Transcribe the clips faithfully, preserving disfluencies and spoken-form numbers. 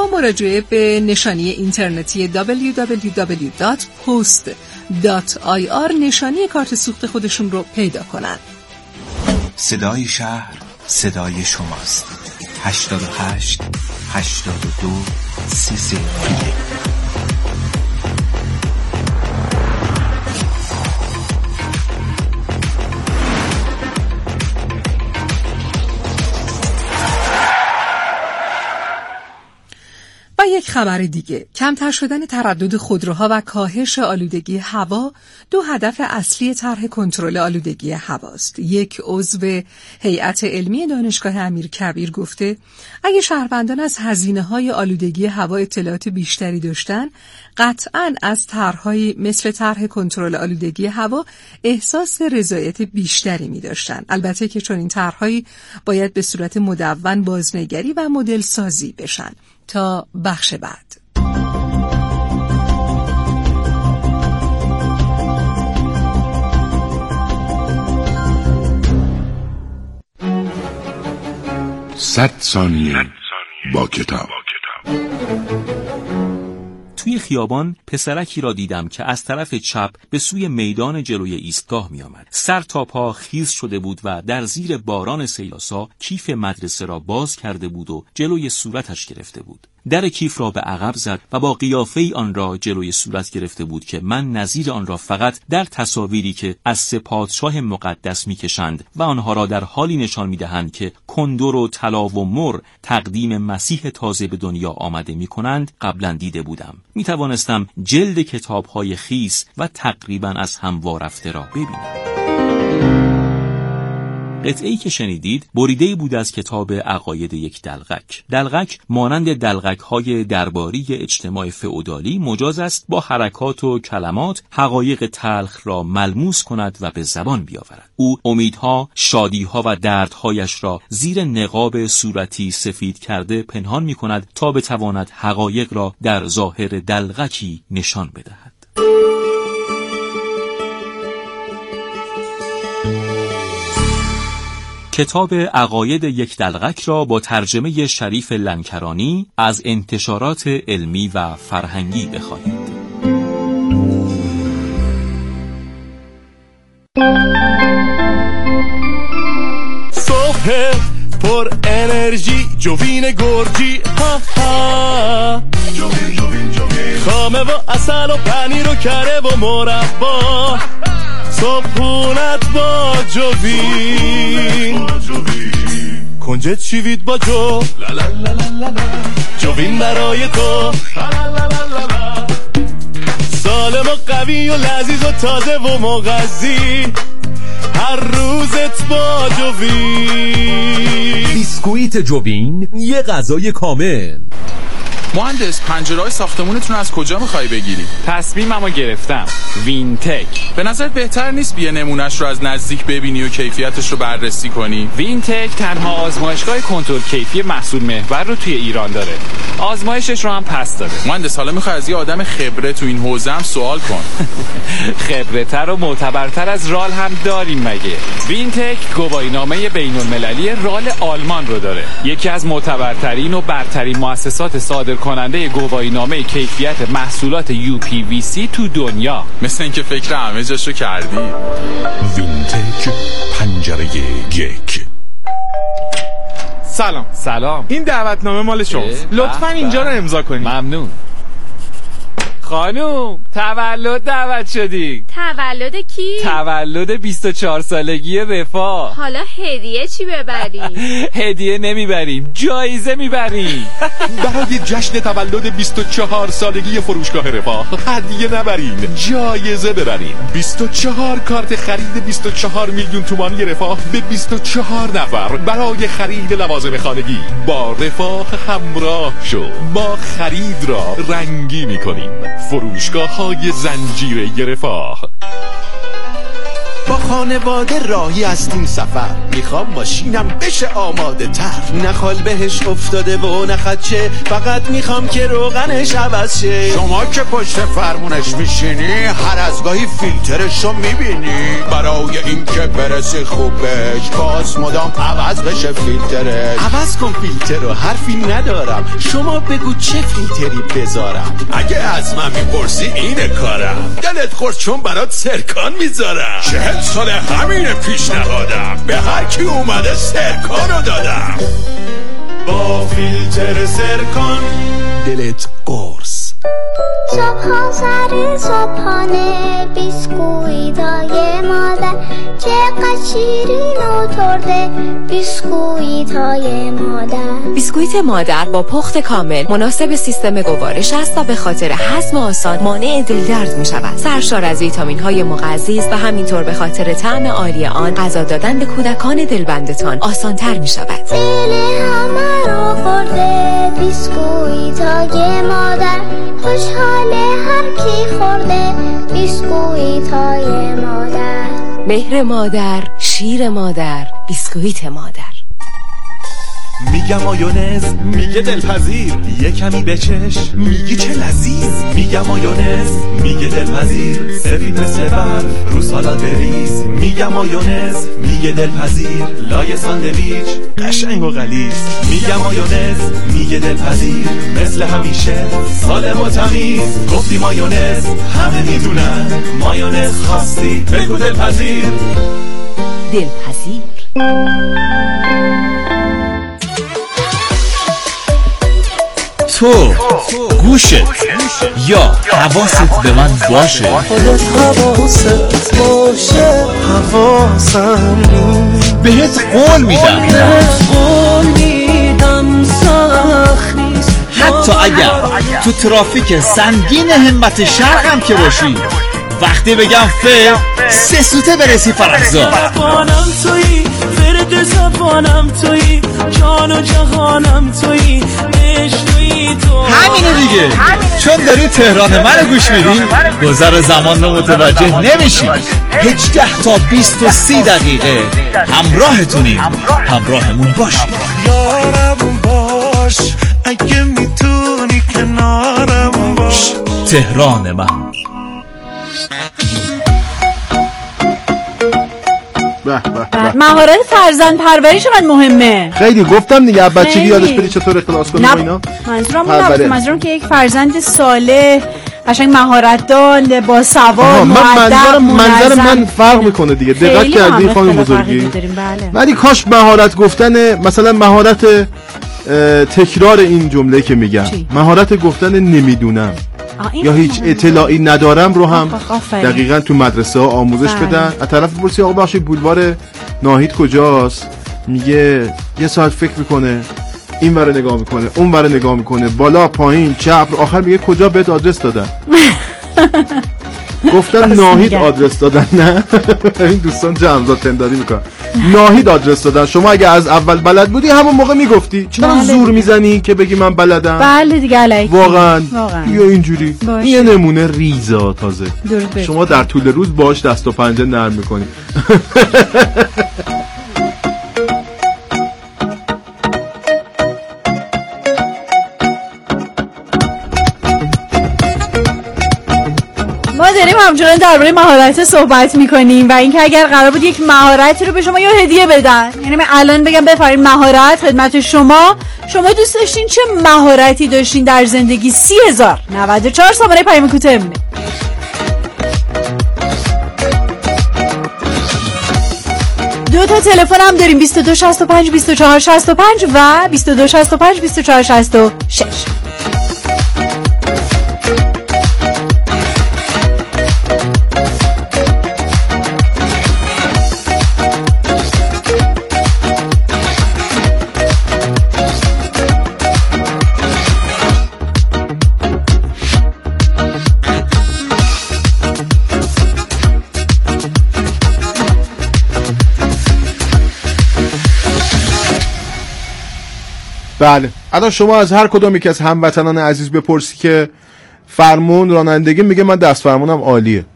با مراجعه به نشانی اینترنتی دبلیو دبلیو دبلیو دات پست دات آی آر نشانی کارت سوخت خودشون رو پیدا کنن. صدای شهر صدای شماست. هشتاد و هشت هشتاد و دو سی سی و یک خبر دیگه، کمتر شدن تردد خودروها و کاهش آلودگی هوا دو هدف اصلی طرح کنترل آلودگی هواست. یک عضو هیئت علمی دانشگاه امیرکبیر گفته اگه شهروندان از هزینه‌های آلودگی هوا اطلاعات بیشتری داشتن، قطعاً از طرح‌هایی مثل طرح کنترل آلودگی هوا احساس رضایت بیشتری می‌داشتن. البته که چون این طرح‌هایی باید به صورت مدون بازنگری و مدل سازی بشن. تا بخش بعد. صد ثانیه با کتاب. توی خیابان پسرکی را دیدم که از طرف چپ به سوی میدان جلوی ایستگاه می آمد. سر تا پا خیس شده بود و در زیر باران سیلاسا کیف مدرسه را باز کرده بود و جلوی صورتش گرفته بود. در کیف را به عقب زد و با قیافه‌ای آن را جلوی صورت گرفته بود که من نظیر آن را فقط در تصاویری که از سه پادشاه مقدس می‌کشند و آنها را در حالی نشان می‌دهند که کندر و طلا و مر تقدیم مسیح تازه به دنیا آمده می‌کنند قبلا دیده بودم. می‌توانستم جلد کتاب‌های خیس و تقریباً از هم وارفته را ببینم. قطعه‌ای که شنیدید بریده‌ای بود از کتاب عقاید یک دلقک. دلقک مانند دلقک‌های درباری اجتماع فئودالی مجاز است با حرکات و کلمات حقایق تلخ را ملموس کند و به زبان بیاورد. او امیدها، شادیها و دردهایش را زیر نقاب صورتی سفید کرده پنهان می‌کند تا بتواند حقایق را در ظاهر دلقکی نشان بدهد. کتاب عقاید یک دلقک را با ترجمه شریف لنکرانی از انتشارات علمی و فرهنگی بخوانید. صبح پر انرژی جوین گرجی ها ها جوین جوین جوین خامه و اصل و پنیر و کره و مربا صبحونت با جوین کنجد چیوید با جو جوین برای تو سالم و قوی و لذیذ و تازه و مغذی هر روزت با جوین. بیسکویت جوین، یه غذای کامل. مهندس، پنجره‌های ساختمونتون از کجا می‌خوای بگیری؟ تصمیممو گرفتم. وینتک. به نظرت بهتر نیست بیا نمونهش رو از نزدیک ببینی و کیفیتش رو بررسی کنی؟ وینتک تنها آزمایشگاه کنترل کیفی محصول محور رو توی ایران داره. آزمایشش رو هم پس داده. مهندس، حالا می‌خوای از یه آدم خبره تو این حوزه هم سوال کن. خبره‌تر و معتبرتر از رال هم داریم مگه؟ وینتک گواهینامه بین‌المللی رال آلمان رو داره. یکی از معتبرترین و برترین مؤسسات صادر کننده گواهینامه کیفیت محصولات یو پی وی سی تو دنیا. مثل اینکه فکر همه جاشو کردی. وینتک، پنجره یک. سلام. سلام. این دعوتنامه مال شماست. لطفاً اینجا رو امضا کنید. ممنون. خانوم، تولد دعوت شدی. تولد کی؟ تولد بیست و چهار سالگی رفاه. حالا هدیه چی ببریم؟ هدیه نمیبریم، جایزه میبریم. برای جشن تولد بیست و چهار سالگی فروشگاه رفاه هدیه نبرین، جایزه ببرین. بیست و چهار کارت خرید بیست و چهار میلیون تومانی رفاه به بیست و چهار نفر برای خرید لوازم خانگی. با رفاه همراه شو، ما خرید را رنگی میکنیم. فروشگاه های زنجیره رفاه. با خانواده راهی است این سفر، میخوام ماشینم بشه آماده تر، نخال بهش افتاده و نخدشه، فقط میخوام که روغنش عوض شه. شما که پشت فرمونش میشینی هر از گاهی فیلترشو میبینی، برای این که برسی خوبش باز مدام عوض بشه فیلترش. عوض کن فیلتر رو، حرفی ندارم، شما بگو چه فیلتری بذارم. اگه از من میپرسی اینه کارم، دلت خورد چون برات سرکان میذارم، چهل سال همین پیشنهادم، به هر کی اومده سرکانو دادم. با فیلتر سرکان دلت قرص. صبح سر صبحانه بیسکویتای مادر، چقدر شیرین و ترده بیسکویتای مادر. بیسکویت مادر با پخت کامل مناسب سیستم گوارش است و به خاطر هضم آسان مانع دلدرد می شود. سرشار از ویتامین های مغذی است و همینطور به خاطر طعم عالی آن غذا دادن به کودکان دلبندتان آسان تر می شود. دل همه رو خورده بیسکویتای مادر، خوشحال هر کی خورده بیسکویتای مادر. مهر مادر، شیر مادر، بیسکویت مادر. میگم مایونز، میگه دلپذیر، یه کمی بچش، میگی چه لذیذ. میگم مایونز، میگه دلپذیر، سفید مثل برف رو سالاد بریز. میگم مایونز، میگه دلپذیر، لای ساندویچ قشنگ و غلیظ. میگم مایونز، میگه دلپذیر، مثل همیشه سالم و تمیز. گفتی مایونز، همه میدونن، مایونز خواستی بگو دلپذیر. دلپذیر. تو گوشت یا حواست به من باشه، خودت حواست باشه، حواسم بهت قول میدم، بهت قول میدم سخت نیست، حتی اگر تو ترافیک سنگین همت شرق هم که باشی، وقتی بگم فر سه سوته برسی فرزا. زبانم تویی، فرد زبانم تویی، جان و جهانم تویی، عشق تویی تو. همینه دیگه، چون داری تهران منو گوش میدی، گذر زمان رو متوجه نمیشی. هجده تا بیست و سی دقیقه همراهتونیم، همراهمون باشی. یارم باش اگه میتونی، کنارم باش. تهران من. مهارت فرزند پروریش من مهمه. خیلی گفتم دیگه، بچگی یادش بری چطور اخلاص کنی با اینا. منظورم اون نبود، منظورم که یک فرزند صالح، قشنگ مهارت دار، با سواد، مؤدب، منظر من فرق میکنه دیگه. دقت کردی خانم بزرگی؟ ولی کاش مهارت گفتن، مثلا مهارت تکرار این جمله که میگم، مهارت گفتن نمیدونم یا هیچ اطلاعی ندارم رو هم دقیقاً تو مدرسه ها آموزش بدن. از طرف بپرسی آقا بخشی بولوار ناهید کجاست، میگه یه ساعت فکر میکنه، این ور نگاه میکنه، اون ور نگاه میکنه، بالا پایین چپ، آخر میگه کجا بهت آدرس دادن. گفتن ناهید آدرس دادن. نه این دوستان جمعزاد تنداری میکنن، ناهید آدرس دادن. شما اگه از اول بلد بودی همون موقع میگفتی، چرا بله زور میزنی که بگی من بلدم؟ بله دیگه علیکی. واقعا یا اینجوری باشه. یه نمونه ریزا تازه شما در طول روز باش دست و پنجه نرم میکنی. ما داریم همچنان درباره مهارت صحبت میکنیم و اینکه اگر قرار بود یک مهارتی رو به شما یا هدیه بدن، یعنی من الان بگم بفرمایید مهارت خدمت شما، شما دوست داشتین چه مهارتی داشتین در زندگی؟ سی هزار نود و چهار شماره پیام کوتاه مونه. دو تا تلفن هم داریم، بیست و دو شصت و پنج بیست و چهار شصت و پنج و بیست و دو شصت و پنج بیست و چهار شصت و شش. بله الان شما از هر کدوم که از هموطنان عزیز بپرسی که فرمون رانندگی، میگه من دست فرمونم عالیه.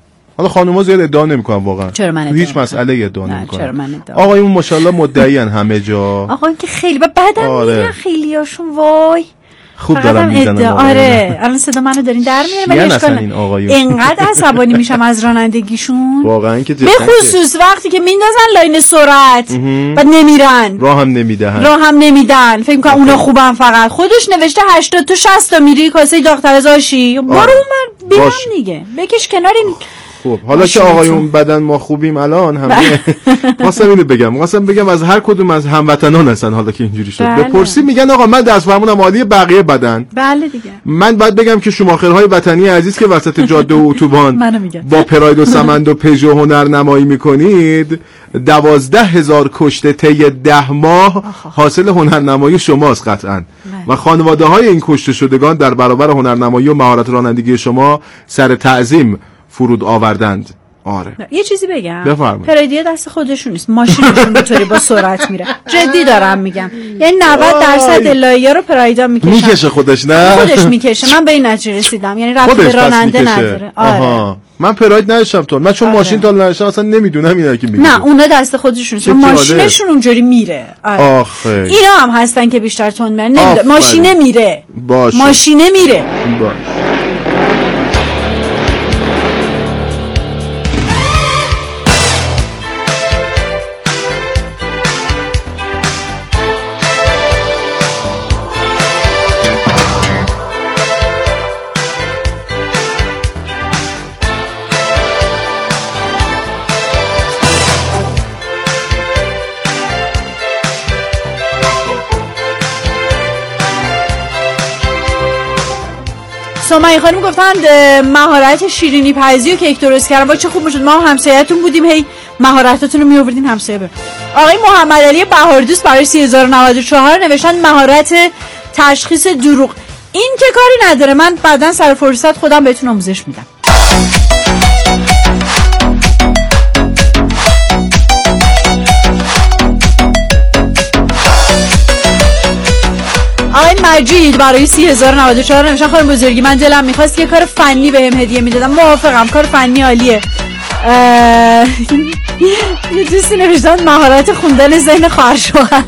حالا خانوما زیاد ادعا نمیکنن واقعا. چرا من تو هیچ مسئله ادعا نمیکنن. چرا من ادعا. آقایون ماشاءالله مدعیان همه جا. آقایون که خیلی بعدم آره. میرن خیلیاشون وای. خوب دارم میزنن. آره الان صدا منو دارین در میاره ولی اشکال این آقایون اینقدر عصبانی میشم از رانندگیشون واقعا که به خصوص وقتی که میندازن لاین سرعت و نمیرن راه هم نمیدن راه هم نمیدن فکر میکنم اونا خوبن فقط خودش نوشته هشتاد تو شصت تا میری کاسه داغ‌تر از آشی برو اون بیرم دیگه بکش کنار این. خب حالا که آقایون بدن ما خوبیم الان همه خواستم اینو بگم خواستم بگم از هر کدوم از هموطنان هستن حالا که اینجوری شد بله. بپرسی میگن آقا من دست فرمونم عالی بقیه بدن. بله دیگه من باید بگم که شماخرهای وطنی عزیز که وسط جاده و اتوبان با پراید و سمند و پژو هنرنمایی میکنید دوازده هزار کشته طی ده ماه حاصل هنرنمایی شماست قطعا و خانواده های این کشته شدگان در برابر هنرنمایی و مهارت رانندگی شما سر تعظیم فرود آوردند. آره یه چیزی بگم بفرمایید. پرایدی دست خودشون نیست ماشینشون بطوری با سرعت میره جدی دارم میگم یعنی نود درصد لایه رو پرایدا میکشن میکشه خودش نه خودش میکشه من به این نتیجه رسیدم یعنی رفت به راننده نداره. آره آها. من پراید نداشتم تو من چون آره. ماشین تا نداشتم اصلا نمیدونم اینا که میگه نه اونا دست خودشون نیست ماشینشون اونجوری میره. آره. آخه اینا هم هستن که بیشتر تون میرن ماشینه میره باشه. ماشینه میره باشه. سمیه خانم گفتن مهارت شیرینی پزی و کیک درست کردن وای چه خوب میشد ما همسایه‌تون بودیم هی مهارتاتون رو میآوردین همسایه بر. آقای محمد علی بهاردوست برای سه هزار و نود و چهار نوشتن مهارت تشخیص دروغ. این که کاری نداره من بعداً سر فرصت خودم بهتون آموزش میدم. آقای مجید برای سی هزار و نود و چهار نمیشن خانم بزرگی من دلم میخواست یه کار فنی بهم هدیه میدادم موافقم کار فنی عالیه. یه دوستی نوشتن مهارت خوندن ذهن خواهر شوهر.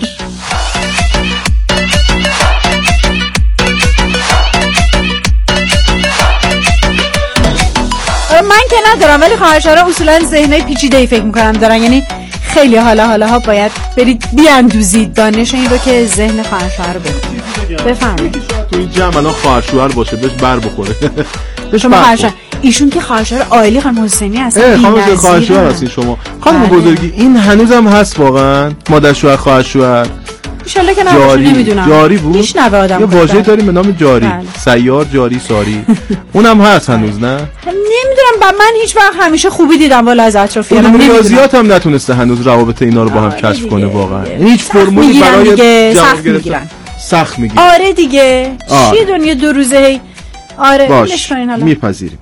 من که ندارم ولی خواهر شوهر اصولا ذهنای پیچیده‌ای فکر میکنم دارن یعنی خیلی حالا حالا ها باید برید بیاندوزید دانش این رو که ذهن خواهر شوهر رو بخونید. بفرمایید. تو این جمع الان خواهر شوهر باشه بهش بر بخوره. شما خواهر شوهر ایشون که خواهر شوهر عائلی خانم حسینی هستن. خانم خواهر شوهر هستین شما. خانم بزرگی این هنوزم هست واقعا مادر شوهر خواهر شوهر. ان شاءالله که نباشه نمیدونم. جاری بود. میشنوه آدم. یه واژه داریم به نام جاری. بله. سیار جاری ساری. اونم هست هنوز نه؟ نمیدونم با من هیچ وقت همیشه خوبی دیدم والا از اطرافیانم. ریاضیات هم نتونسته هنوز روابط اینا رو با هم کشف کنه واقعا. هیچ فرمولی برای جواب گرفتن سخت میگیرن. آره دیگه. چی دنیا دو روزه هی. آره باش میپذیریم.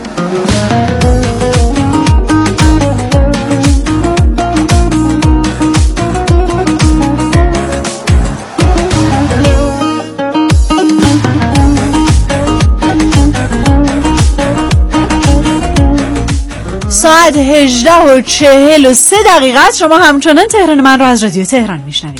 ساعت هجده و چهل و سه دقیقه است. شما همچنان تهران من رو از رادیو تهران میشنوید.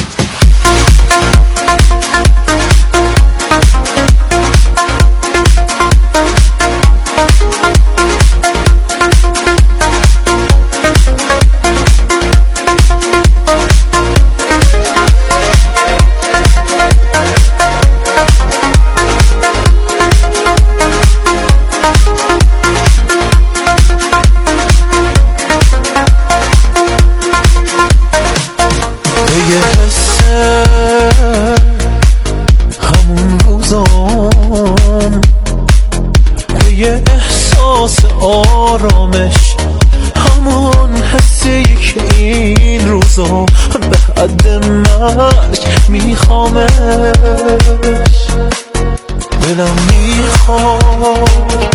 به حد مرگ میخوامش دلم میخواد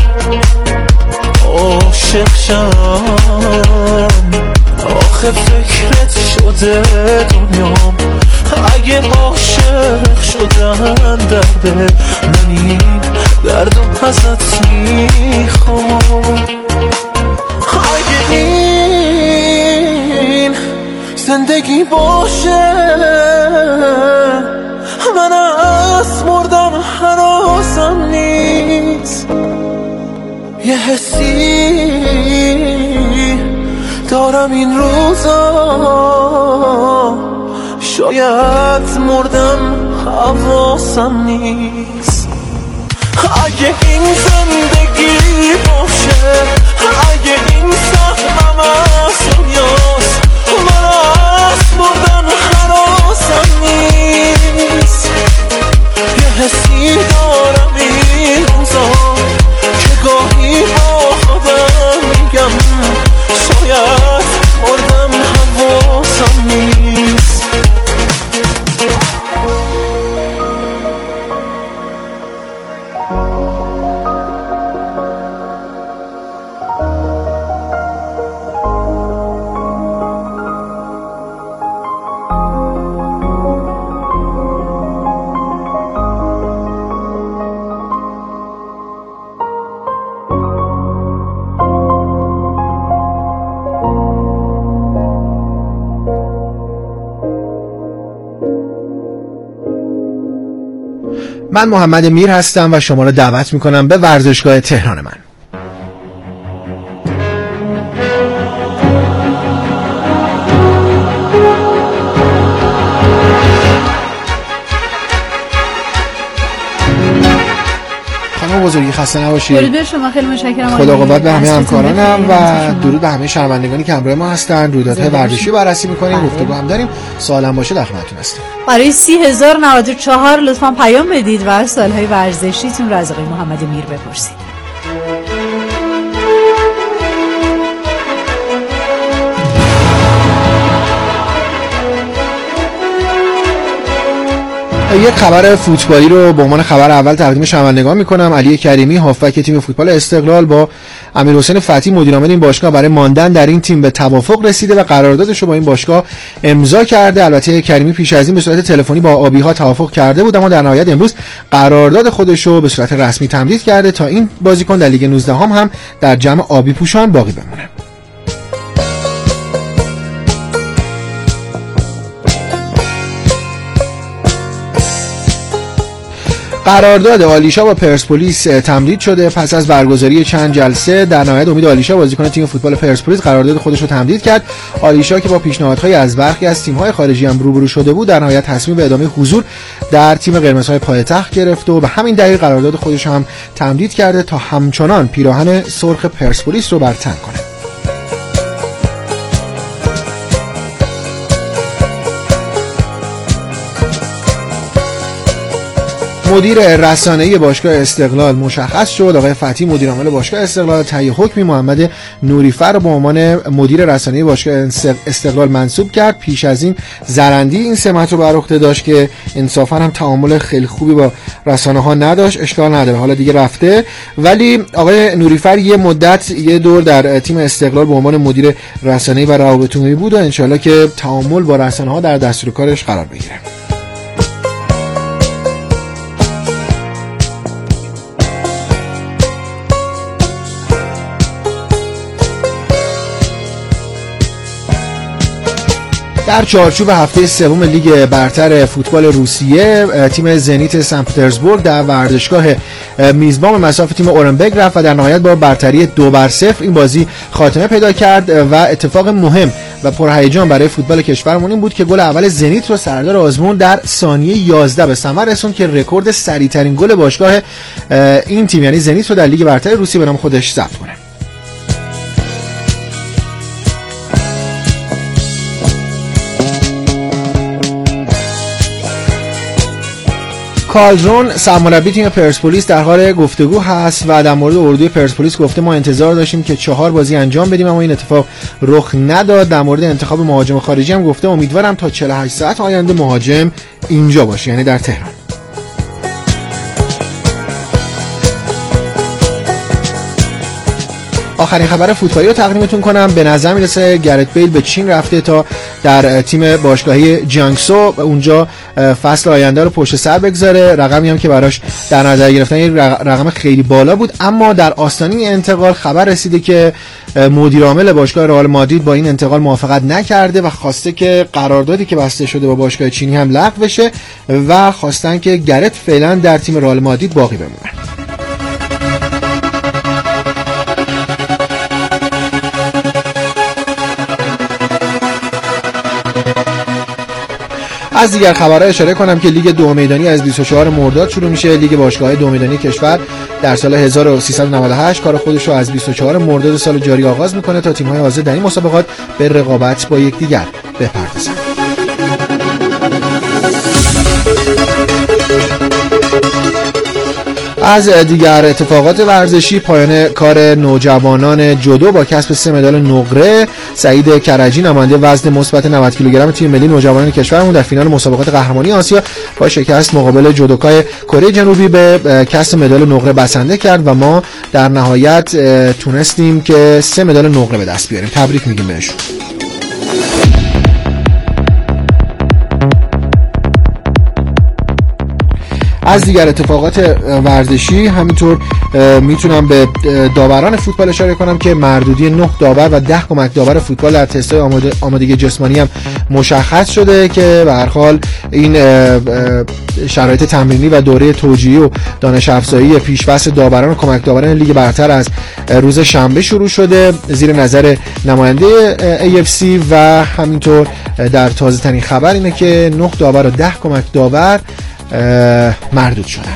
عاشق شم آخه فکرت شده دنیام اگه عاشق شدن درده من این دردم ازت میخوام زندگی باشه. من از مردن هنوزم نیست، یه حسی دارم این روزا، شاید مردم حواسم نیست. اگه این زندگی باشه، اگه این سهمم از دنیاست، من از مردن هنوزم نیست، یه حسی دارم این روزا که گاهی با خودم میگم شاید مردم حواسم نیست. من محمد میر هستم و شما را دعوت میکنم به ورزشگاه تهران من. خانم بزرگی خسته نباشید. درود به شما، خیلی متشکرم. خدا قوت به همه همکارانم و درود به همه شنوندگانی که همراه ما هستن. رویدادهای ورزشی بررسی می‌کنیم، گفتگو هم داریم. سوالم باشه در خدمتتون هستیم. برای سی هزار و نود و چهار لطفاً پیام بدید و سوال‌های ورزشیتون رو از آقای محمد میر بپرسید. یک خبر فوتبالی رو به عنوان خبر اول تقدیم شنوندگان میکنم. علی کریمی هافبک تیم فوتبال استقلال با امیرحسین فتحی مدیر عامل این باشگاه برای ماندن در این تیم به توافق رسیده و قراردادش رو با این باشگاه امضا کرده. البته کریمی پیش از این به صورت تلفنی با آبی‌ها توافق کرده بود، اما در نهایت امروز قرارداد خودش رو به صورت رسمی تمدید کرده تا این بازیکن در لیگ نوزده هم, هم در جمع آبی پوشان باقی بمونه. قرارداد آلیشا با پرسپولیس تمدید شده. پس از برگزاری چند جلسه در نهایت امید آلیشا بازیکن تیم فوتبال پرسپولیس قرارداد خودش رو تمدید کرد. آلیشا که با پیشنهادهای از برخی از تیم‌های خارجی هم روبرو شده بود، در نهایت تصمیم به ادامه حضور در تیم قرمزهای پایتخت گرفت و به همین دلیل قرارداد خودش هم تمدید کرده تا همچنان پیراهن سرخ پرسپولیس رو بر تن کنه. مدیر رسانه‌ای باشگاه استقلال مشخص شد. آقای فتحی مدیر عامل باشگاه استقلال طی حکمی محمد نوریفر رو به عنوان مدیر رسانه‌ای باشگاه استقلال منصوب کرد. پیش از این زرندی این سمت رو بر عهده داشت که انصافا هم تعامل خیلی خوبی با رسانه‌ها نداشت. اشکال نداره، حالا دیگه رفته، ولی آقای نوریفر یه مدت یه دور در تیم استقلال به عنوان مدیر رسانه‌ای و روابط عمومی بود و انشالله که تعامل با رسانه‌ها در دستور کارش قرار بگیره. در چارچوب هفته سوم لیگ برتر فوتبال روسیه، تیم زنیت سن پترزبورگ در ورزشگاه میزبان مساف تیم اورنبرگ رفت و در نهایت با برتری دو بر صفر این بازی خاتمه پیدا کرد و اتفاق مهم و پرهیجان برای فوتبال کشورمون این بود که گل اول زنیت رو سردار آزمون در ثانیه یازده به ثمر رسوند که رکورد سریع‌ترین گل باشگاه این تیم یعنی زنیت رو در لیگ برتر روسیه به نام خودش ثبت کنه. کالدرون سرمربی تیم پرسپولیس در حال گفتگو هست و در مورد اردوی پرسپولیس گفته ما انتظار داشتیم که چهار بازی انجام بدیم اما این اتفاق رخ نداد. در مورد انتخاب مهاجم خارجی هم گفته امیدوارم تا چهل و هشت ساعت آینده مهاجم اینجا باشه، یعنی در تهران. آخرین خبر فوتبالی رو تقدیمتون کنم. به نظر میرسه گرت بیل به چین رفته تا در تیم باشگاهی جیانگسو اونجا فصل آینده رو پشت سر بگذاره. رقمی هم که براش در نظر گرفتن یک رقم خیلی بالا بود، اما در آستانه انتقال خبر رسیده که مدیر عامل باشگاه رئال مادرید با این انتقال موافقت نکرده و خواسته که قراردادی که بسته شده با باشگاه چینی هم لغو بشه و خواستن که گرت فعلا در تیم رئال مادرید باقی بمونه. از دیگر خبرها اشاره کنم که لیگ دو میدانی از بیست و چهار مرداد شروع میشه. لیگ باشگاه‌های دو میدانی کشور در سال هزار و سیصد و نود و هشت کار خودش رو از بیست و چهار مرداد سال جاری آغاز میکنه تا تیم‌های حاضر در این مسابقات به رقابت با یکدیگر بپردازند. از دیگر اتفاقات ورزشی، پایان کار نوجوانان جودو با کسب سه مدال نقره. سعید کرجی نماینده وزن مثبت نود کیلوگرم تیم ملی نوجوانان کشورمون در فینال مسابقات قهرمانی آسیا با شکست مقابل جودوکای کره جنوبی به کسب مدال نقره بسنده کرد و ما در نهایت تونستیم که سه مدال نقره به دست بیاریم. تبریک میگیم بهشون. از دیگر اتفاقات ورزشی همینطور میتونم به داوران فوتبال اشاره کنم که مردودی نه داور و ده کمک داور فوتبال در تست‌های آماده آمادگی جسمانی هم مشخص شده که به هر حال این شرایط تمرینی و دوره توجیهی و دانش افزایی پیش‌فصل داوران و کمک داوران لیگ برتر از روز شنبه شروع شده زیر نظر نماینده ای اف سی و همینطور در تازه ترین خبر اینه که نه داور و ده کمک داور مردود شدن.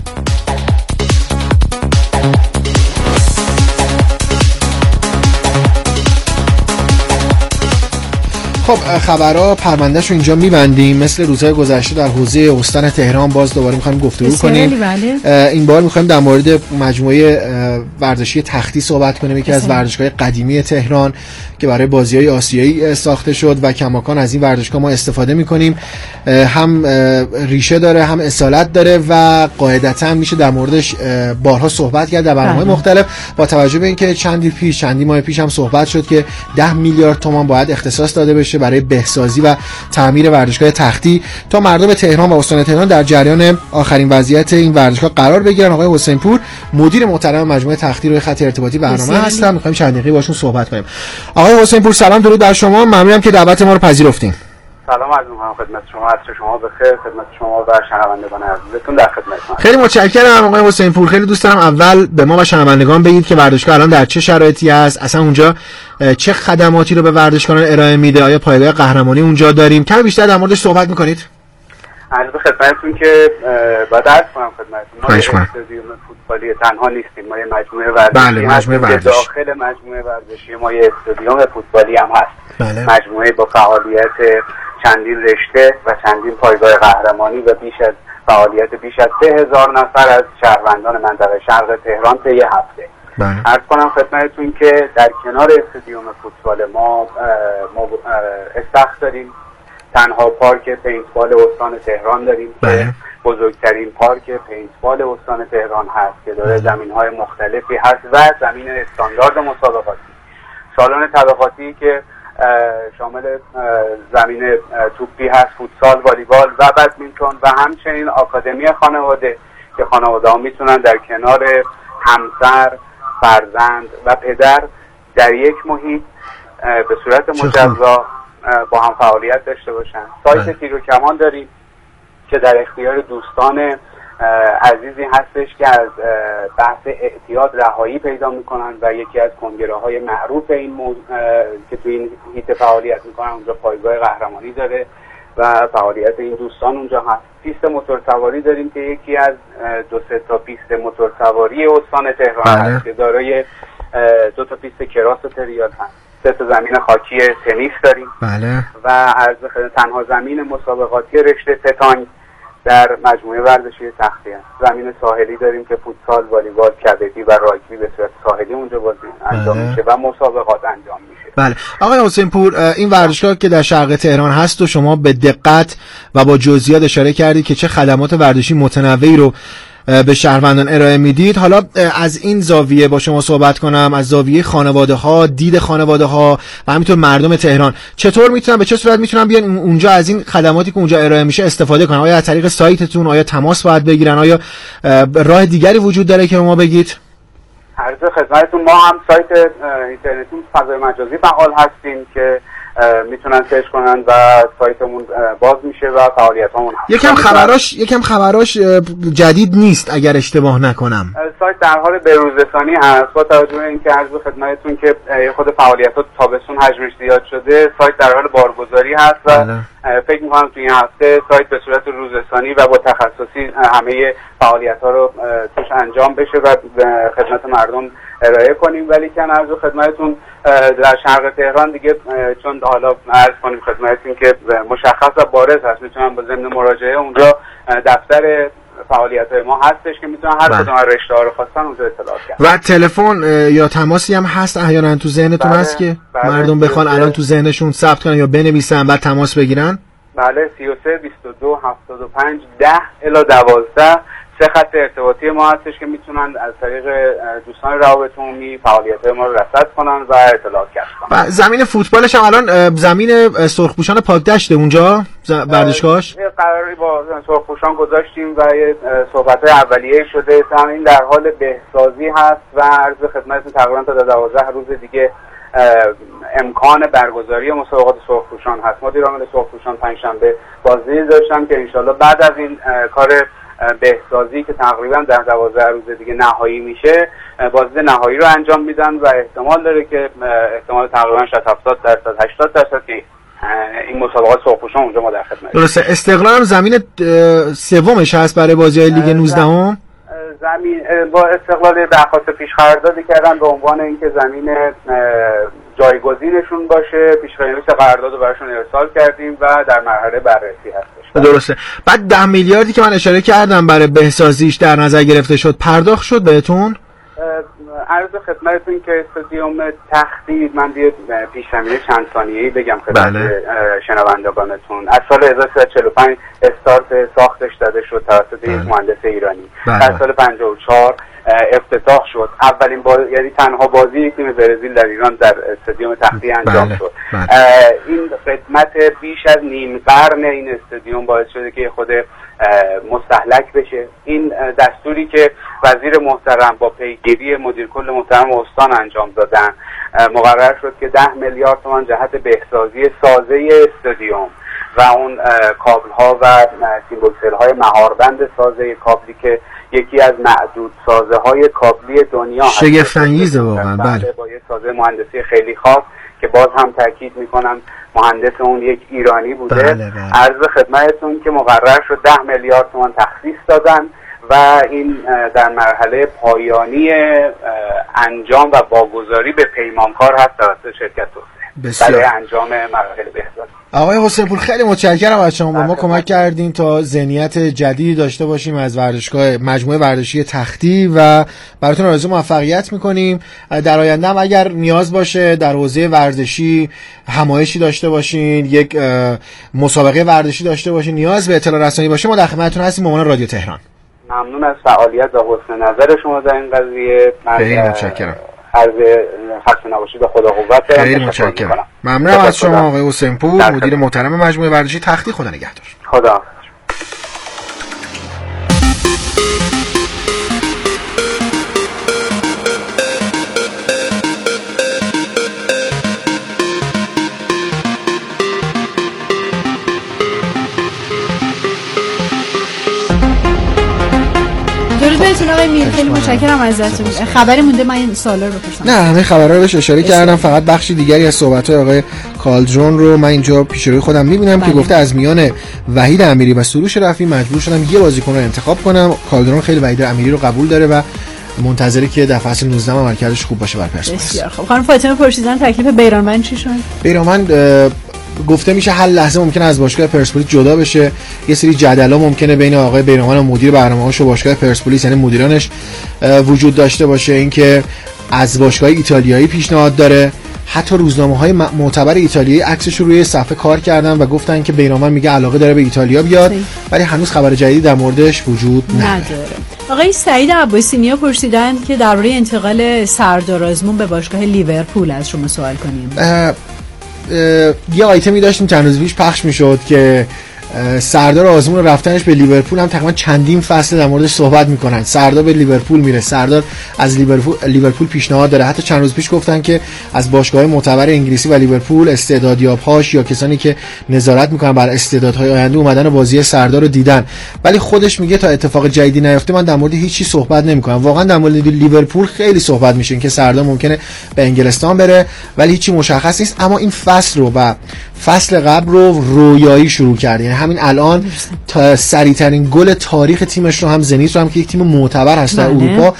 خب خبرها پروندهش رو اینجا میبندیم. مثل روزهای گذشته در حوزه استان تهران باز دوباره میخوایم گفتگو کنیم. بله. این بار میخوایم در مورد مجموعه ورزشی تختی صحبت کنیم، یکی از ورزشگاه قدیمی تهران که برای بازی‌های آسیایی ساخته شد و کماکان از این ورزشگاه ما استفاده میکنیم. هم ریشه داره هم اصالت داره و قاعدتا میشه در موردش بارها صحبت کرد در برنامه‌های مختلف با توجه به اینکه چندی پیش چندی ماه پیش هم صحبت شد که ده میلیارد تومان باید اختصاص داده بشه برای بهسازی و تعمیر ورزشگاه تختی تا مردم تهران و استان تهران در جریان آخرین وضعیت این ورزشگاه قرار بگیرن. آقای حسین پور مدیر محترم مجموعه تختی روی خط ارتباطی برنامه هستن، می‌خوایم چند دقیقه باشون صحبت کنیم. آقای حسین پور سلام، درود بر شما، ممنونم که دعوت ما رو پذیرفتین. سلام عرض می‌کنم خدمت شما، عصر شما بخیر، خدمت شما و شنوندگان عزیزتون در خدمتتون. خیلی متشکرم آقای حسین پور. خیلی دوست دارم اول به ما و شنوندگان بگید که ورزشگاه الان در چه شرایطی است، اصلا اونجا چه خدماتی رو به ورزشکاران ارائه میده، آیا پایگاه قهرمانی اونجا داریم؟ کمی بیشتر در موردش صحبت می‌کنید؟ عرض به خدمتتون که بعد عرض کنم خدمتتون ما استادیوم فوتبالی تنها نیستیم، ما یه مجموعه ورزشی بله، مجموعه ورزشی داخل مجموعه ورزشی ما یه استادیوم فوتبالی هم هست. بله. مجموعه با فعالیت چندین رشته و چندین پایگاه قهرمانی و بیش از فعالیت بیش از سه هزار نفر از شهروندان منطقه شرق تهران طی یه هفته. بله. عرض کنم خدمتتون که در کنار استادیوم فوتبال ما استخر داریم، تنها پارک پینتبال استان تهران داریم بله. که بزرگترین پارک پینتبال استان تهران هست که داره زمین‌های مختلفی هست و زمین استاندارد مسابقاتی، سالن طبقاتی که شامل زمین توپی هست، فوتسال، والیبال و بدمینتون و همچنین آکادمی خانواده که خانواده ها میتونن در کنار همسر، فرزند و پدر در یک محیط به صورت مجزا با هم فعالیت داشته باشن. سایت تیر و کمان داریم که در اختیار دوستان عزیزی هستش که از بحث اعتیاد رهایی پیدا میکنن و یکی از کنگره‌های معروف این موز... که تو این هیته فعالیت میکنن اونجا پایگاه قهرمانی داره و فعالیت این دوستان اونجا هست. پیست موتورسواری داریم که یکی از دو سه تا پیست موتورسواری استان تهران بله. هست که دارای دو تا پیست کراس و تریال هست. سه تا زمین خاکی تنیس داریم بله. و عرض تنها زمین مسابقاتی رشته پتانگ در مجموعه ورزشی تختی است. زمین ساحلی داریم که فوتسال، والیبال، کبدی و راگبی به صورت ساحلی اونجا بازی انجام بله. میشه و مسابقات انجام میشه. بله. آقای حسین پور، این ورزشگاه که در شرق تهران هست و شما به دقت و با جزئیات اشاره کردید که چه خدمات ورزشی متنوعی رو به شهروندان ارائه میدید. حالا از این زاویه با شما صحبت کنم، از زاویه خانواده ها، دید خانواده ها و همینطور مردم تهران، چطور میتونن، به چه صورت میتونن بیان اونجا از این خدماتی که اونجا ارائه میشه استفاده کنن؟ آیا از طریق سایتتون، آیا تماس باید بگیرن، آیا راه دیگری وجود داره که ما بگید؟ عرض خدمتتون، ما هم سایت اینترنتی فضای مجازی فعال هستیم که میتونن سرچ کنن و سایتمون باز میشه و فعالیتامون هست. یکم خبراش یکم خبراش جدید نیست اگر اشتباه نکنم. سایت در حال بروزرسانی هست با توجه به اینکه عرض خدمتتون که خود فعالیتات تابستون حجمش زیاد شده، سایت در حال بارگذاری هست و بله. فکر میکنم توی این هفته سایت به صورت روزرسانی و با تخصصی همه فعالیت‌ها رو توش انجام بشه و خدمت مردم ارائه کنیم. ولی که عرض خدمتتون در شرق تهران دیگه چون حالا عرض کنیم خدمتتون که مشخص و بارز هست، میتونم با ضمن مراجعه اونجا دفتر فعالیت‌های ما هستش که میتونن هر کدوم از رشته‌ها رو خواستن اونجا اطلاعات کنن. و تلفن یا تماسی هم هست احیانا تو ذهنتون بله، هست که بله، مردم بخوان الان تو ذهنشون ثبت کنن یا بنویسن بعد تماس بگیرن؟ بله، سی و سه بیست و دو هفتاد و پنج ده الی دوازده سه خط ارتباطی ما هستش که میتونن از طریق دوستان روابط عمومی فعالیت‌های ما رو رصد کنن و اطلاعات کسب کنن. و زمین فوتبالش هم الان زمین سرخپوشان پاکدشته اونجا ورزشگاهش؟ قراری با سرخپوشان گذاشتیم و صحبت‌های اولیه‌ای شده، زمین در حال بهسازی هست و عرض خدمتتون تقریبا تا دوازده روز دیگه امکان برگزاری مسابقات سرخپوشان هست. مدیر عامل سرخپوشان پنجشنبه بازدید داشتن که انشالله بعد از این کار بهسازی که تقریبا در دوازده روز دیگه نهایی میشه، بازدید نهایی رو انجام میدن و احتمال داره که احتمال تقریبا شصت هفتاد درصد هشتاد درصد که این مسابقات سرخپوشان اونجا ما در خدمت. درسته. استقلال هم زمین سومش هست برای بازی‌های لیگ نوزده هم؟ زمین با استقلال درخواست پیش قراردادی کردن به عنوان اینکه زمین جایگزینشون باشه، پیشنهاد قرارداد رو براشون ارسال کردیم و در مرحله بررسی هستش. درسته. بعد ده میلیاردی که من اشاره کردم برای بهسازیش در نظر گرفته شد، پرداخت شد بهتون؟ عرض خدمتتون که استادیوم تختی، من بیاد پیش زمینه چند ثانیه‌ای بگم خدمت بله. شنوندگانتون، از سال هزار و سیصد و چهل و پنج استارت ساختش داده شد توسط یک مهندس ایرانی. بله. در سال پنجاه و چهار افتتاح شد. اولین باز... یعنی تنها بازی تیم برزیل در ایران در استادیوم تختی انجام بله. شد. بله. این خدمت بیش از نیم قرن این استادیوم باعث شده که خود مستهلک بشه. این دستوری که وزیر محترم با پیگیری مدیر کل محترم استان انجام دادن، مقرر شد که ده میلیارد تومان جهت بهسازی سازه استادیوم و اون کابل ها و سیمبل سل های مهاربند سازه کابلی که یکی از معدود سازه های کابلی دنیا هست. شگفت انگیزه واقعا. بله. با یه سازه مهندسی خیلی خاص که باز هم تاکید میکنم مهندس اون یک ایرانی بوده. بله بله. عرض خدمتتون که مقرر شد ده میلیارد تومان تخصیص دادن و این در مرحله پایانی انجام و واگذاری به پیمانکار هست توسط شرکت توسعه برای انجام مراحل بهسازی. آقای حسین پور خیلی متشکرم از شما، با ما کمک کردین تا ذهنیت جدیدی داشته باشیم از ورزشگاه مجموعه ورزشی تختی و براتون آرزوی موفقیت میکنیم. در آینده هم اگر نیاز باشه در حوزه ورزشی همایشی داشته باشین، یک مسابقه ورزشی داشته باشین، نیاز به اطلاع رسانی باشه، ما در خدمتتون هستیم به عنوان رادیو تهران. ممنون از فعالیت و حسن نظر شما در این قضیه. خیلی متشکرم. عرض خسته نباشید و خدا قوت. خیلی متشکرم. ممنونم از شما آقای حسین پور، مدیر محترم مجموعه ورزشی تختی. خدا نگهدار. خدا. بهتون آقای میر، خیلی متشکرم ازتون. خبری مونده من این سوالا رو بپرسم؟ نه، همه خبرها رو بهش اشاره کردم، فقط بخش دیگری از صحبت‌های آقای کالدرون رو من اینجا پیش روی خودم می‌بینم که گفته از میان وحید امیری و سروش رفیعی مجبور شدم یه بازیکن رو انتخاب کنم. کالدرون خیلی وحید امیری رو قبول داره و منتظره که در فصل نوزده هم عملکردش خوب باشه بر پرسپولیس. بسیار خوب. خانم فاطمه پرسیدن تکلیف بیرانوند چی شد؟ بیرانوند گفته میشه هر لحظه ممکنه از باشگاه پرسپولیس جدا بشه. یه سری جدلا ممکنه بین آقای بیرانوند و مدیر برنامه‌هاش و باشگاه پرسپولیس یعنی مدیرانش وجود داشته باشه. اینکه از باشگاه ایتالیایی پیشنهاد داره، حتی روزنامه‌های معتبر ایتالیایی عکسش رو روی صفحه کار کردن و گفتن که بیرانوند میگه علاقه داره به ایتالیا بیاد، ولی هنوز خبر جدیدی در موردش وجود نداره. آقای سعید عباسی نیا پرسیدن که درباره انتقال سردار آزمون به باشگاه لیورپول از شما سوال کنیم. اه اه یه آیتمی داشتیم چند روز پیش پخش میشد که سردار آزمون رفتنش به لیورپول هم تقریبا چندین فصل در موردش صحبت میکنن. سردار به لیورپول میره، سردار از لیورپول لیورپول پیشنهاد داره. حتی چند روز پیش گفتن که از باشگاه‌های معتبر انگلیسی و لیورپول استعدادیاب‌هاش یا کسانی که نظارت میکنن بر استعدادهای آینده اومدن و بازی سردار رو دیدن، ولی خودش میگه تا اتفاق جدیدی نیفته من در مورد هیچ چیز صحبت نمیکنم. واقعا در مورد لیورپول خیلی صحبت میشه که سردار ممکنه به انگلستان بره، ولی هیچی مشخص نیست. اما این فصل رو و فصل قبل رو رویایی شروع کرد، یعنی همین الان تا سریعترین گل تاریخ تیمش رو هم زنیت رو هم که یک تیم معتبر هست در اروپا